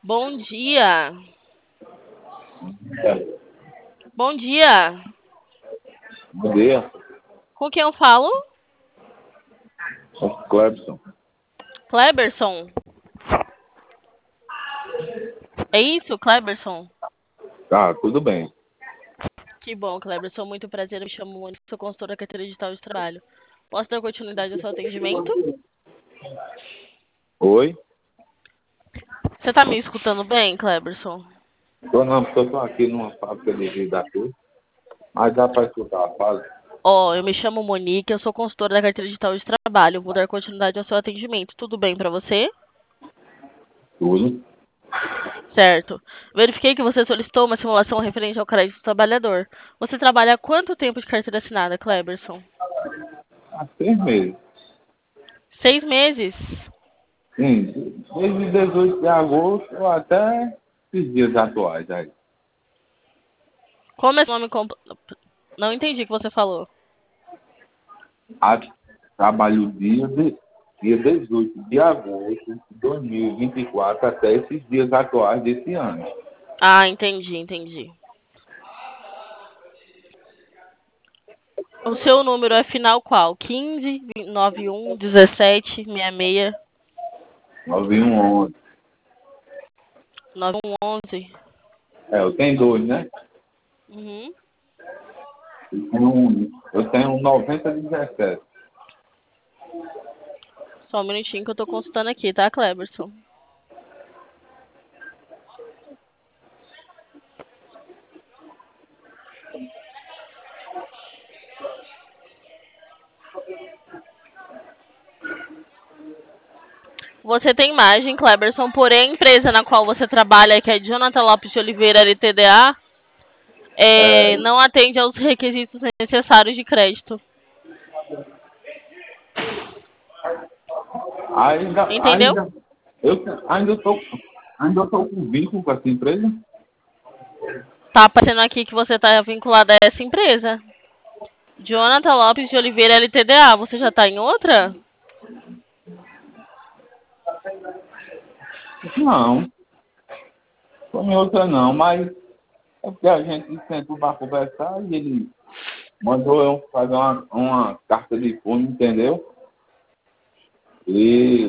Bom dia. É, Bom dia. bom dia, Com quem eu falo? o Clebson. Kleberson. É isso, Kleberson? Tá, tudo bem. Que bom, Kleberson. Muito prazer. Eu me chamo Mônica. Sou consultora da carteira digital de trabalho. Posso dar continuidade ao seu atendimento? Oi? Você tá me escutando bem, Kleberson? Tô não, porque eu tô aqui numa fábrica de Vidatu, mas dá para escutar, fala. Eu me chamo Monique. Eu sou consultora da carteira digital de trabalho. Vou dar continuidade ao seu atendimento. Tudo bem pra você? Tudo. Certo. Verifiquei que você solicitou uma simulação referente ao crédito do trabalhador. Você trabalha há quanto tempo de carteira assinada, Kleberson? Há 6 meses. 6 meses. Sim, desde 18 de agosto até esses dias atuais aí. Como é seu nome completo? Não entendi o que você falou. A, trabalho dia 18 de agosto de 2024 até esses dias atuais desse ano. Ah, entendi. O seu número é final qual? 15, 91, 17, 66, 9111. 9111. Eu tenho dois, né? Uhum. Eu tenho 9017. Só um minutinho que eu tô consultando aqui, tá, Kleberson? Você tem imagem, Kleberson, porém a empresa na qual você trabalha, que é Jonathan Lopes de Oliveira LTDA, não atende aos requisitos necessários de crédito. Ainda, Entendeu? ainda, eu ainda tô com vínculo com essa empresa? Tá aparecendo aqui que você tá vinculado a essa empresa. Jonathan Lopes de Oliveira LTDA. Você já tá em outra? Não, tô em outra não, mas é porque a gente sentou para conversar e ele mandou eu fazer uma carta de fundo, entendeu? E